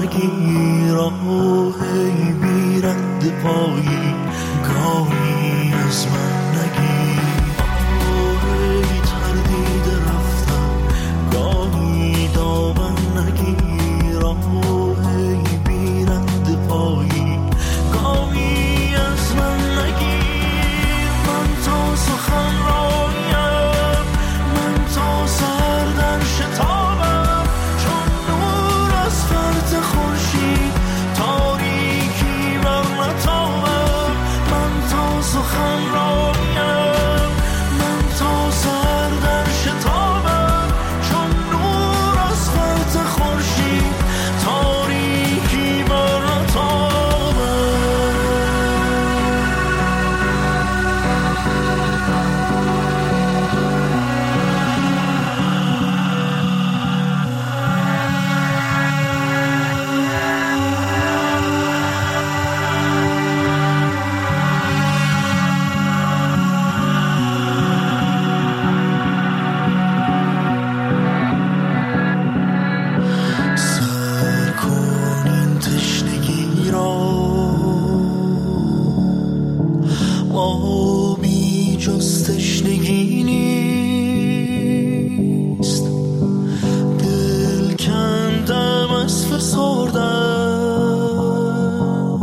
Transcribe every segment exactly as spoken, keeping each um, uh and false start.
نگیر ای بی رد پایی گاهی از من نگیر ای تردید رفتن گاهی دامن نگیر ای بی رد پایی گاهی از من نگیر من تا سخن رایم من تا سر در شتابم چون نور از فرط خورشید تاریکی بر نتابم من تا سخن رایم من تا سر در شتابم چون نور از فرط خورشید تاریکی بر نتابم سر کن این تشنگی را آبی جز تشنگی نیست دل کندم از فسردن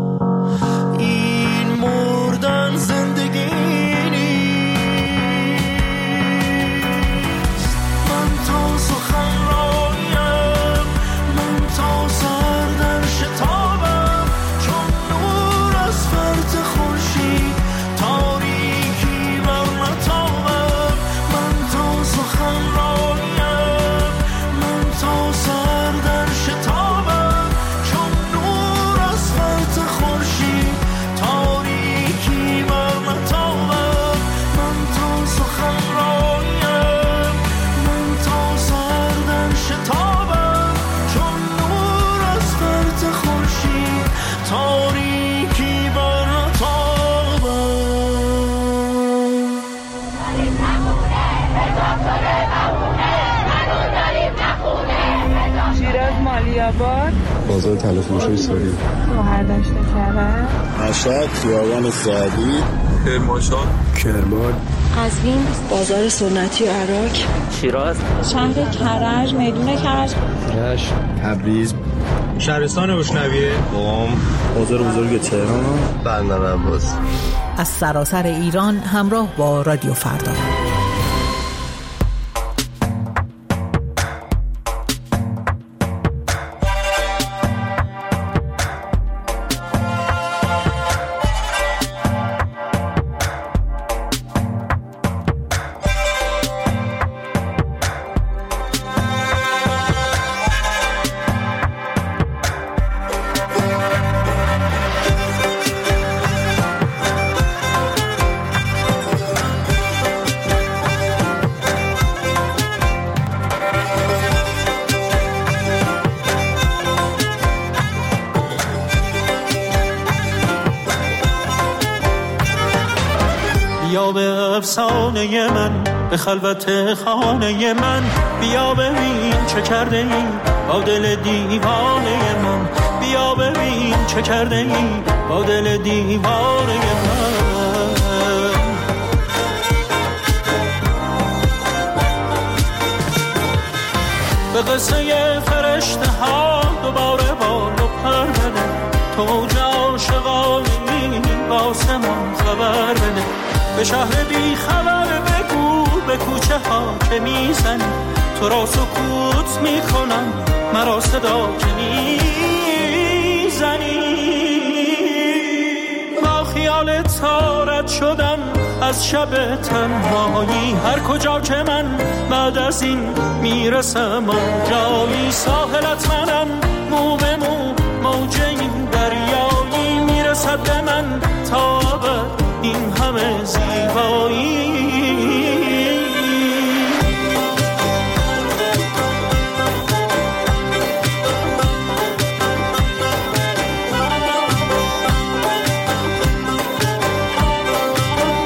این مردن زندگی نیست من تا سخن رایم من تا سر در شتابم چون نور از فرط خورشید تاریکی بر نتابم من تا سخن رایم من تا سر در شتابم چون نور از فرط خورشید تاریکی بر نتابم من تا سخن رایم من تا سر در شتابم چون نور از فرط خورشید تاریکی بر نتابم شیراز مالیاباد بازار تلفروشی ساری گوهر دشت کرد مشهد خیابان سعدی کرمانشاه کرمان قزوین بازار سنتی عراق شیراز شهر کرج میدون کرج رشت تبریز شهرستان روشنویه قم بازار بزرگ تهران بندر عباس از سراسر ایران همراه با رادیو فردا. بیا به افسانه من به خلوت خانه من بیا ببین چه کرده ای با دل دیوانه من بیا ببین چه کرده ای با دل دیوانه من به قصه فرشته ها دوباره بال و پر بده تو موج عاشقانی با آسمان خبر بده به شهر بی خبر بگو به کوچه ها که میزنی تو را سکوت میکنم مرا صدا که میزنی با خیال تارت شدم از شب تنهایی هر کجا که من بعد از این میرسم آنجایی ساحلت منم مو به مو موج این دریایی میرسد به من تا ابد این همه زیبایی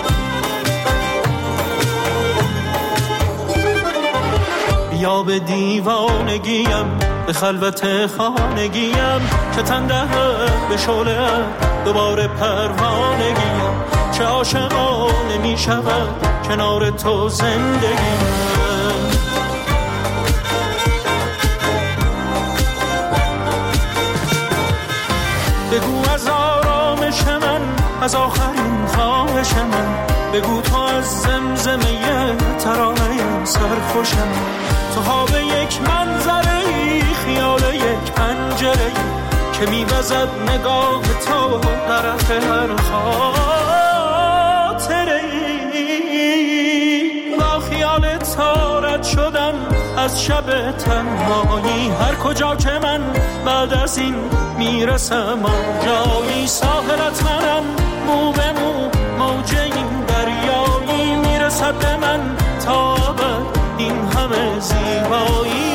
بیا به دیوانگیم، به خلوت خانگیم که تنده به شعله دوباره پروانگیم. چه عاشقانه می شود کنار تو زندگیم. بگو از آرامش من، از آخرین خواهش من، بگو تو از زمزمه ترانه سرخوشم. تو خواب یک منظره، خیال یک پنجره که میوزد نگاه تو طرف هر خاطره. با خیال تو رد شدم از شب تنهایی، هر کجا که من بعد از این میرسم آنجایی. ساحلت منم، مو به مو موج این دریایی، میرسد به من تا ابد این همه زیبایی.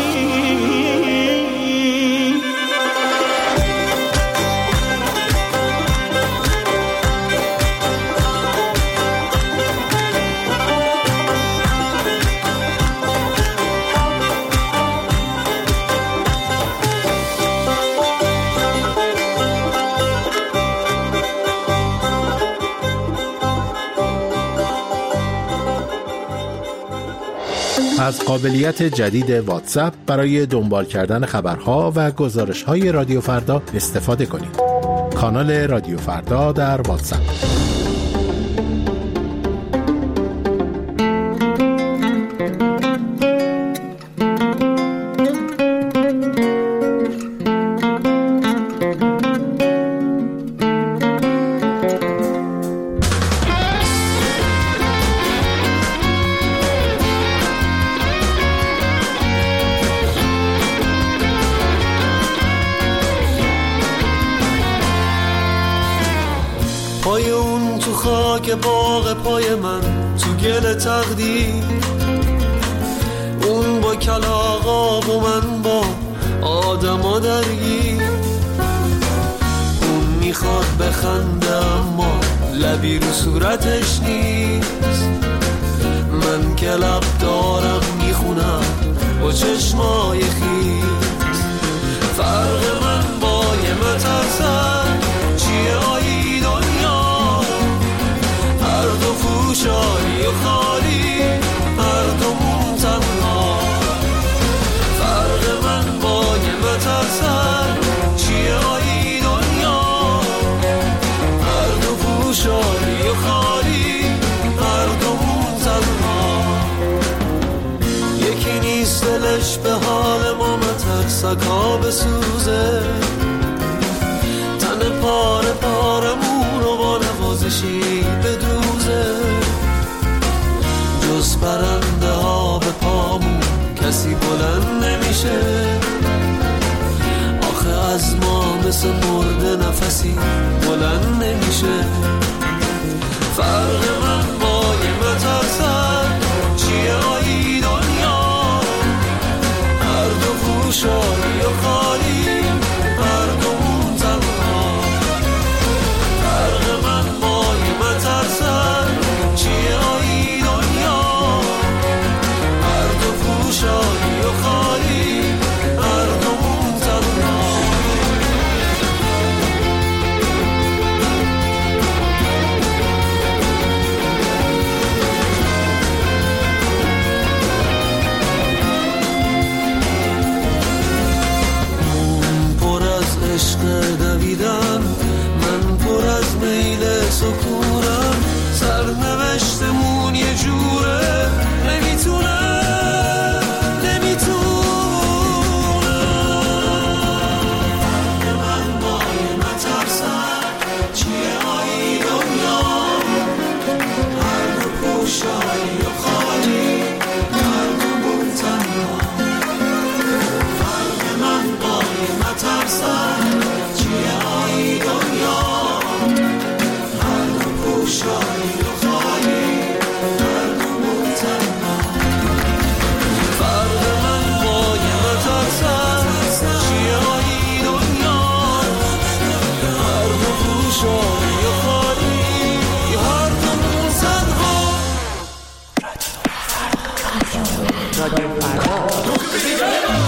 از قابلیت جدید واتساپ برای دنبال کردن خبرها و گزارش‌های رادیو فردا استفاده کنید. کانال رادیو فردا در واتساپ. پای اون تو خاک باغ پای من، تو گل تقدیر، اون با کلاغاب و من با آدما درگیر. اون میخواد بخنده اما لبی رو صورتش نیست. من که لب دارم میخونم با چشمای خیز. فرق من با یه مترسن چیه آیی دنیا؟ هر دو فوشاری و خالی، هر دومون تنها. فرق من با یه مترسن چیه آیی دنیا؟ هر دو فوشاری و خالی، هر دومون تنها. یکی نیست دلش به حال ما مترسک ها بسوزه، تن پاره پارمون رو با نوازشی بدوزه. جز پرنده ها به پامون کسی بلند نمیشه. آخه از ما مثل مرده نفسی بلند نمیشه. فرق من با یه مترسن چیه آیی دنیا؟ هر دو فوشاری و خالی، هر دومون تنها. فرق من با یه مترسن چیه آیی دنیا؟ هر دو فوشاری و خالی، هر دومون تنها. عشق دویدن، من پر از میل سکونم. سرنوشتمون یه جوره، نمیتونه نمیتونه. من با یه مترسن چیه آیی دنیا؟ هر دو پوشایی و خالی، هر دومون تنها. فرق من با یه مترسن چیه آیی دنیا؟ هر دو پوشایی و خالی، هر دومون تنها. فرق من با یه مترسن چیه آیی دنیا؟ هر دو پوشایی و خالی، هر دومون تنها. رادیو فردا.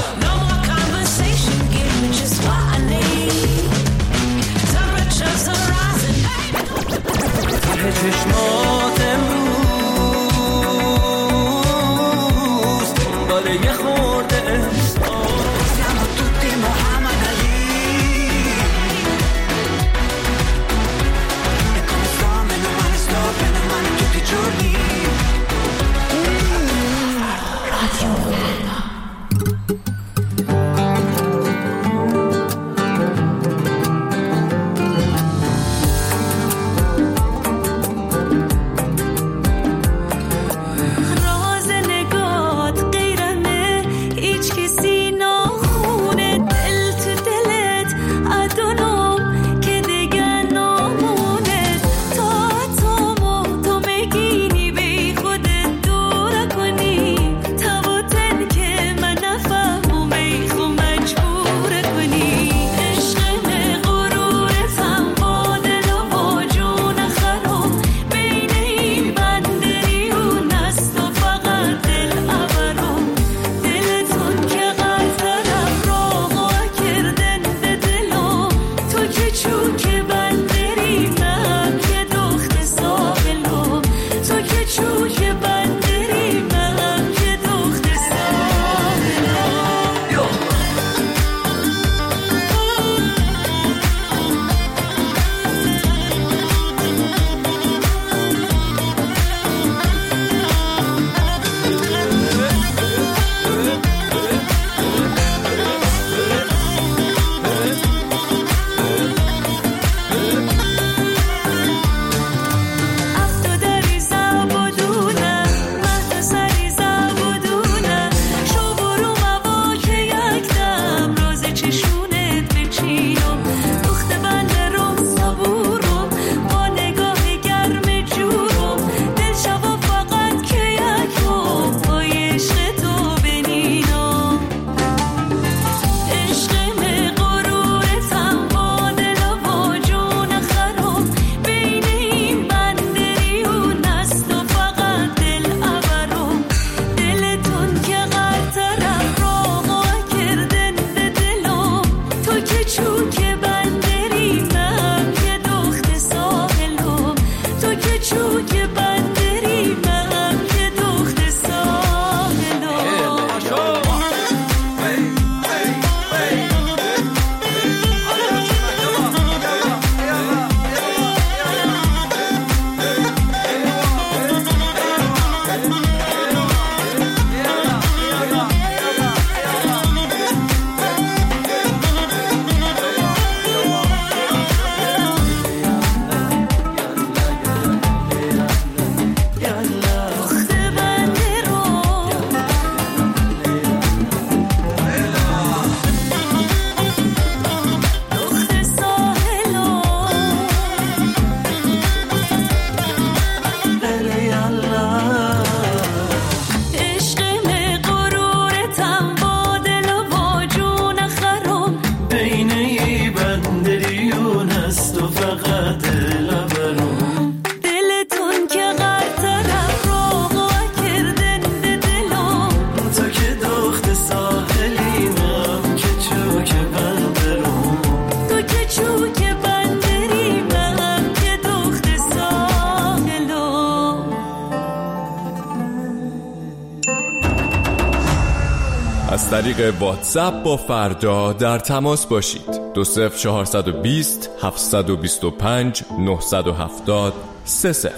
طریق واتساپ با فردا در تماس باشید. دو صفر چهارصد و بیست هفتصد و بیست و پنج نهصد و هفتاد سه صفر.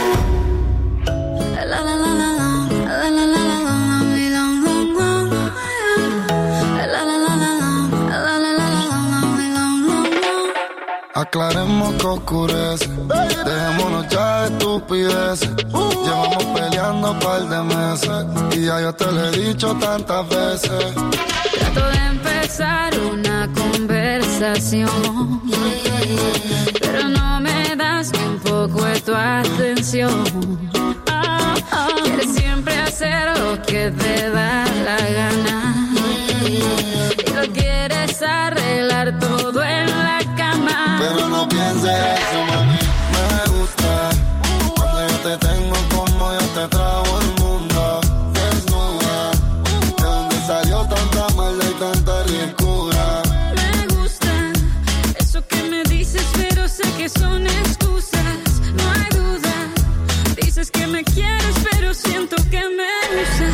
Aclaremos que oscurece, dejémonos ya de estupideces. Llevamos peleando un par de meses y ya yo te lo he dicho tantas veces. Trato de empezar una conversación, pero no me das ni un poco de tu atención. Quieres siempre hacer lo que te da la gana y lo quieres arreglar todo en la cama. Pero no pienses eso, mami, me gusta cuando yo te tengo como yo te trago el mundo desnuda. ¿De dónde salió tanta maldad y tanta ricura? Me gusta eso que me dices, pero sé que son excusas, no hay duda. Dices que me quieres, pero siento que me usas.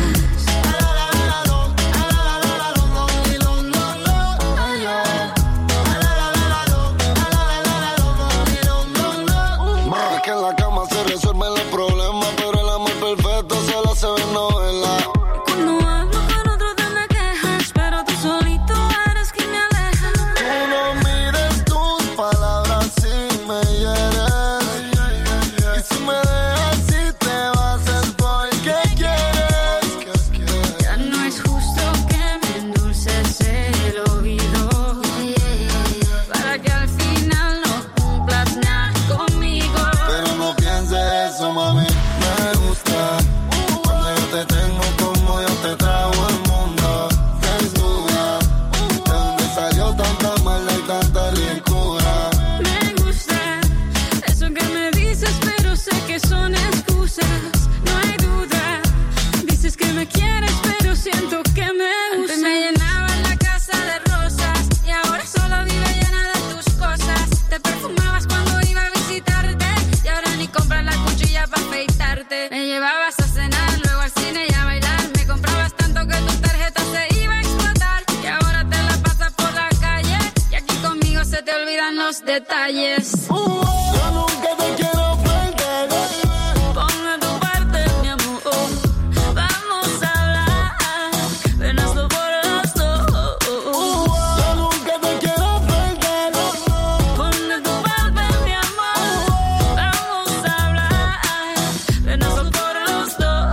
Detalles. Uh, yo nunca te quiero perder. Ponme tu parte, mi amor. Vamos a hablar. Ven, hazlo por los dos. Uh, yo nunca te quiero perder. Ponme tu parte, mi amor. Vamos a hablar. Ven, hazlo por los dos.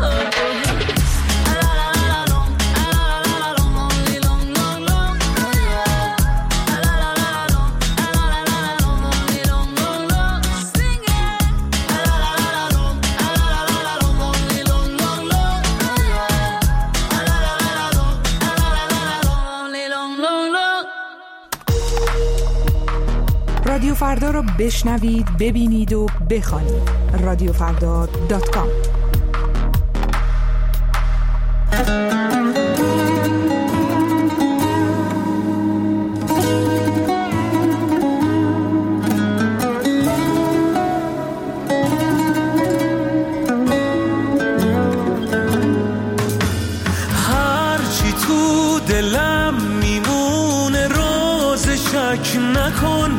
رادیو فردا رو بشنوید، ببینید و بخوانید. رادیو فردا دات کام. هرچی تو دلم میمونه روز شک نکن،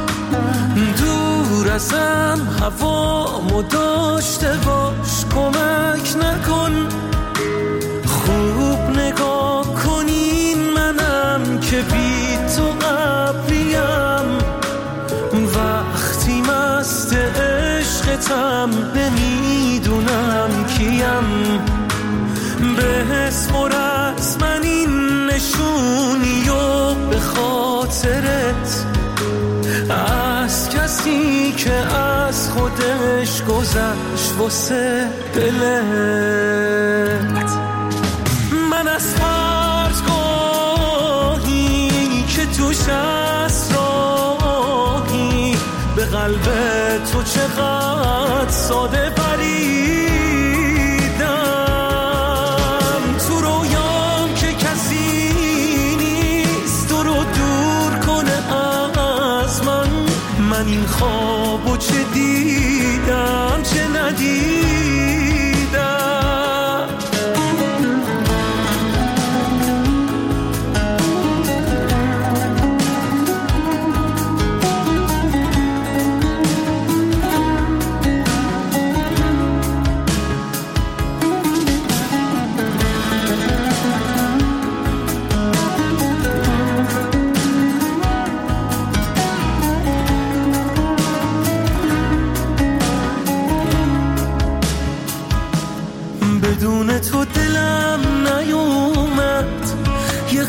دور ازم هوامو داشته باش، کمک نکن. خوب نگاه کنین منم که بی تو قبلیم، وقتی مست عشقتم نمیدونم کیم. بسپر از من این نشونی و به خاطرت، از کسی که از خودش گذشت واسه دلت. من از پرتگاهی که توش اسراری به قلب تو چقدر ساده پریدم، تو رویام که کسی نیست تو رو دور کنه از من. من این خوابو چه دیدم چه ندیدم.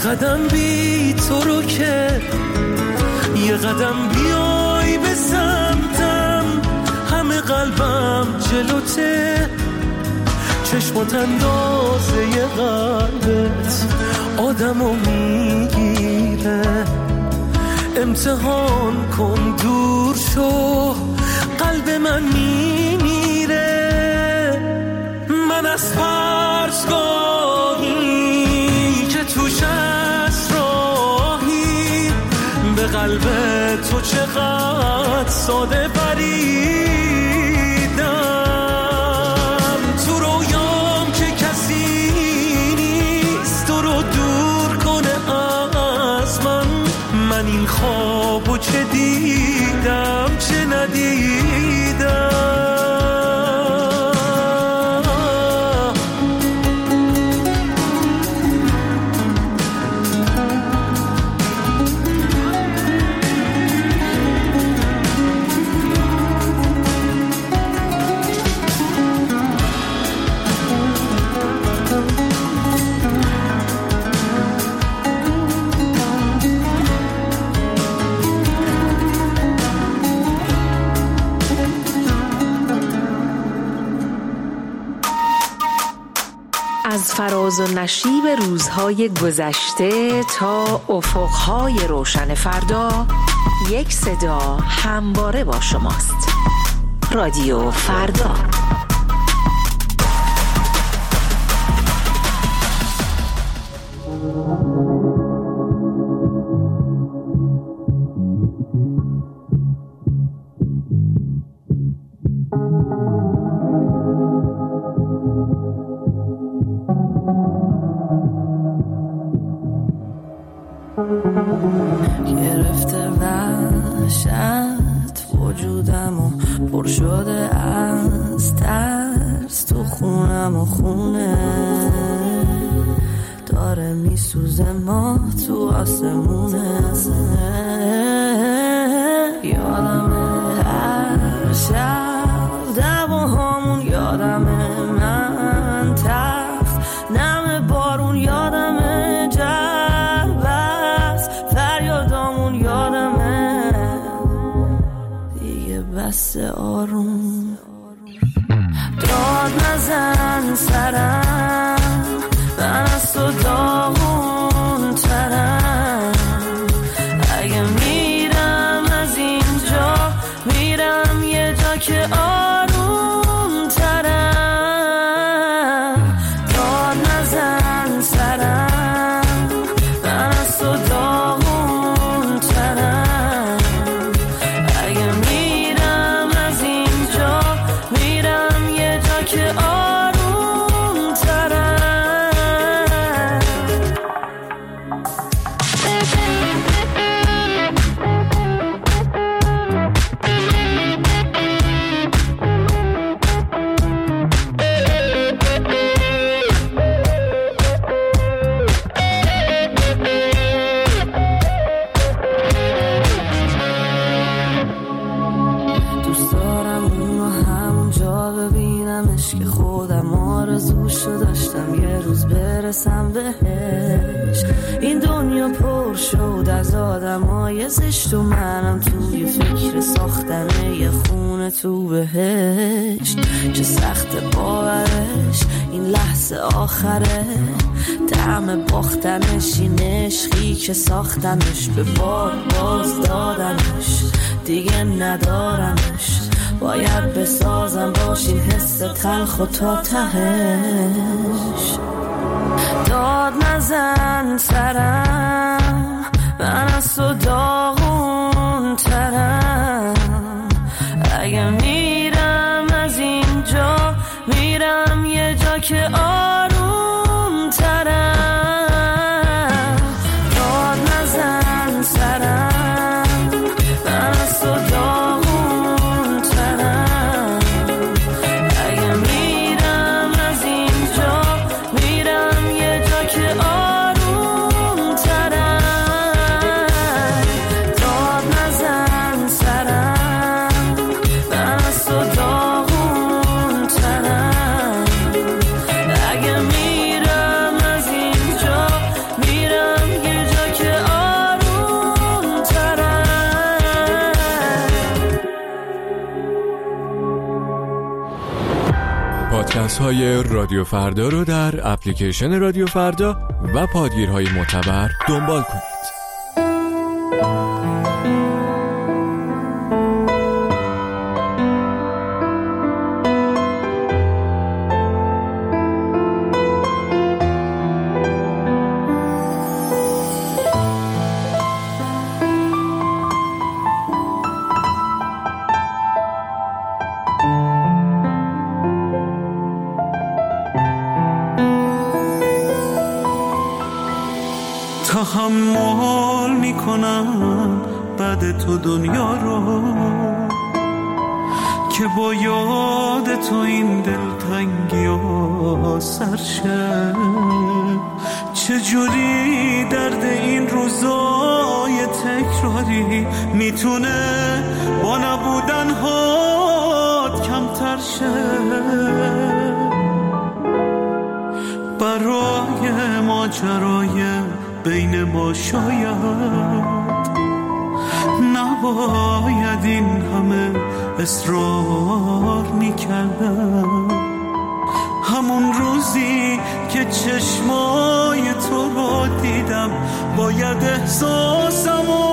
قدم بی تو رو که یه قدم بیای به سمتم، همه قلبم جلوته، چشمات اندازه قلبت آدمو میگیره. امتحان کن دور شو، قلب من میمیره. من از فرسگاهی که توش از راهی به قلب تو چقدر ساده پریدم. تو رویام که کسی نیست تو رو دور کنه از من. من این خوابو چه دیدم چه ندیدم. از فراز و نشیب روزهای گذشته تا افقهای روشن فردا، یک صدا همواره با شماست. رادیو فردا. گرفته وحشت وجودم و پر شده از ترس، تو خونم و خونه داره میسوزه، ما تو آسمونه. یادمه هر شب دعواهامون، یادمه من تخت نم بارون، یادمه جربست فریادامون، یادمه دیگه بس آروم. داد نزن سرم، من از تو داغون ترم. اگه میرم از اینجا میرم یه جا که آروم ترم. داد نزن سرم، من از تو داغون ترم. اگه میرم از اینجا میرم یه جا که آروم ترم. دوست دارم اونو همونجا ببینمش که خودم آرزوشو داشتم یه روز برسم بهش. این دنیا پر شد از آدمای زشت و منم توی فکر ساختن یه خونه تو بهشت. چه سخت باورش این لحظه آخره، طعم باختنش این عشقی که ساختنش، به بار باز دادنش دیگه ندارمش. باید بسازم باشین حس تلخ و تا تهش. داد نزن سرم، من از تو داغون ترم. اگه میرم از اینجا میرم یه جا که آروم ترم. داد نزن سرم، من از تو داغون ترم. اگه میرم از اینجا میرم یه جا که آروم ترم. پادکست های رادیو فردا رو در اپلیکیشن رادیو فردا و پادگیرهای معتبر دنبال کنید. تحمل میکنم بعد تو دنیا رو که با یاد تو این دلتنگی و سرشه. چجوری درد این روزای تکراری میتونه با نبودن هات کمتر شه. برای ماجرای بین ما شاید نباید این همه اصرار میکردم. همون روزی که چشمای تو رو دیدم باید احساسمو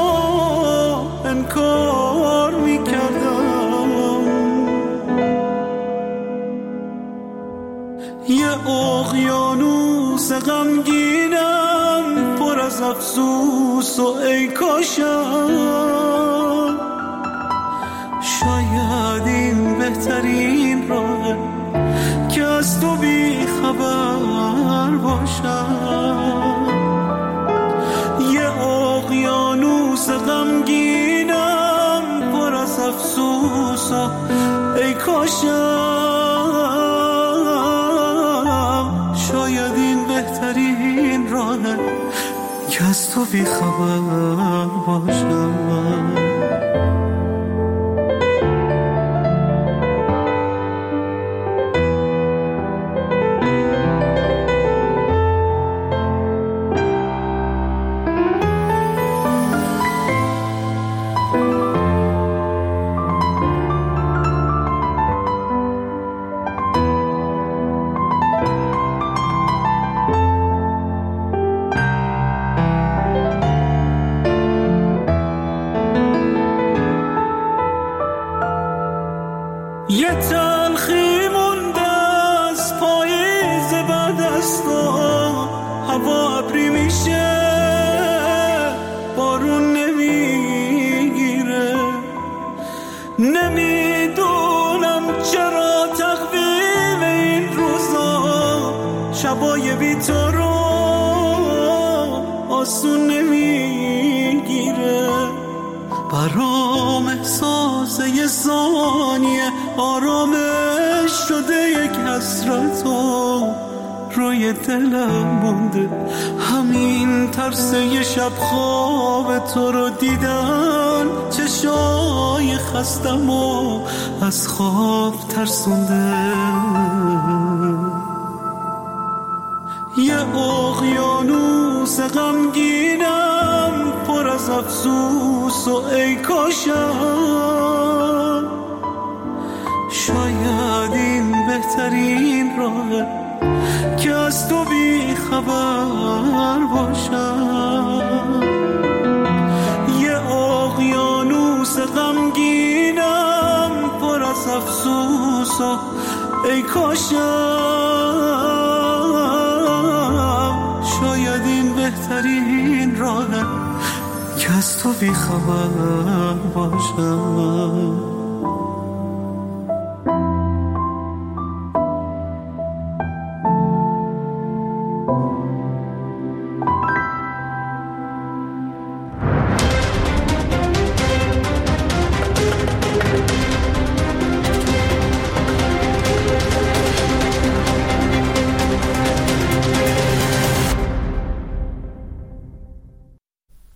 انکار میکردم. یه اقیانوس غمگینم پر از افسوس و ای کاشم شاید این بهترین راهه که از تو بی خبر باشم. یه اقیانوس غمگینم پر از افسوس و ای کاشم شاید این بهترین راهه که از تو بی خبر باشم. یه تلخی مونده از پاییز بعد از تو هوا ابری میشه بارون نمیگیره. نمیدونم چرا تقویم این روزا شبای بی تو رو آسون نمیگیره. برام احساس یه ثانیه آرامش شده یک حسرت و روی دلم مونده. همین ترس یه شب خواب تو رو دیدن چشای خستم و از خواب ترسونده. یه اقیانوس غمگینم پر از افسوس و ای کاشم شاید این بهترین راهه که از تو بی خبر باشم. یه اقیانوس غمگینم پر از افسوس و ای کاشم شاید این بهترین راهه که از تو بی خبر باشم.